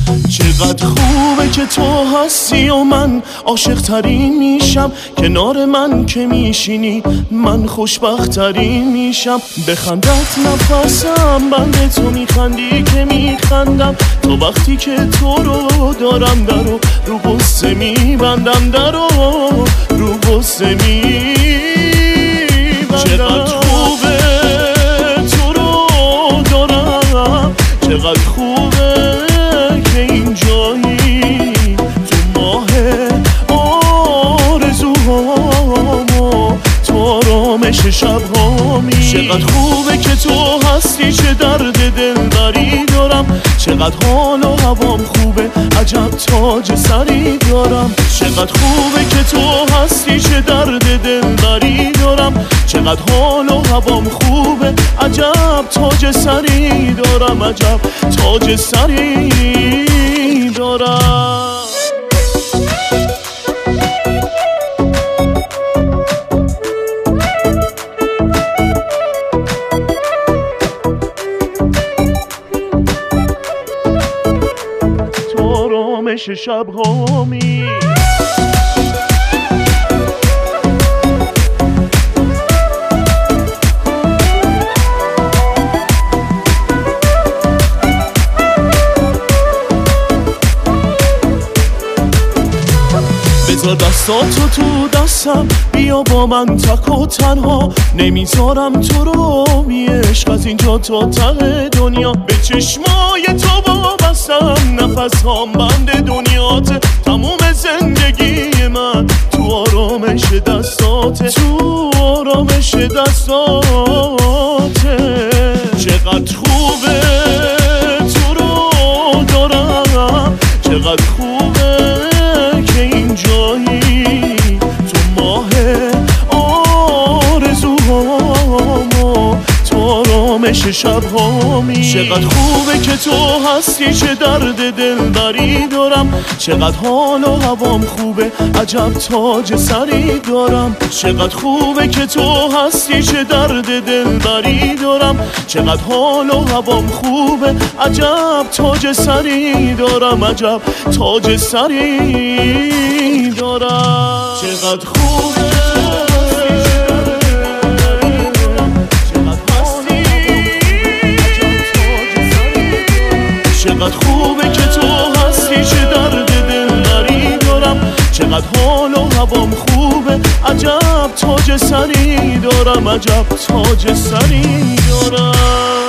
چقدر خوبه که تو هستی و من عاشق ترین میشم، کنار من که میشینی من خوشبخت ترین میشم. بخندت نفسم بنده تو میخندی که میخندم، تو وقتی که تو رو دارم درو رو غصه میبندم، درو رو غصه میبندم. چقدر خوبه تو رو دارم، چقدر خوبه که اینجایی تو ماه آرزوهامو، تو آرامش شبهامی. چقدر خوبه که تو هستی، چه درد دلبری دارم، چقدر حال و هوام خوبه، عجب تاج سری دارم. چقدر خوبه که تو هستی، چه درد دلبری دارم، چقدر حال و هوام خوبه، عجب تاج سری دارم، عجب تاج سری دارم. آرامش شبهامی. بذار دستاتو تو دستم، بیا با من تک و تنها، نمیذارم تو رو بی عشق از اینجا تا ته دنیا. به چشمای تو وابستم، نفس هام بند دنیاته، تموم زندگی من تو آرامش دستاته، تو آرامش دستاته. چقدر خوبه تو رو دارم، چقدر خوبه که اینجایی تو ماه آرزوهامو، تو آرامش شبهامی. چقدر خوبه که تو هستی، چه درد دلبری دارم، چقدر حال و هوام خوبه، عجب تاج سری دارم. چقدر خوبه که تو هستی، چه درد دلبری دارم، چقدر حال و هوام خوبه، عجب تاج سری دارم، عجب تاج سری دارم. چقدر خوبه چقدر خوبه که تو هستی، چه درد دلبری دارم، چقدر حال و هوام خوبه، عجب تاج سری دارم، عجب تاج سری دارم.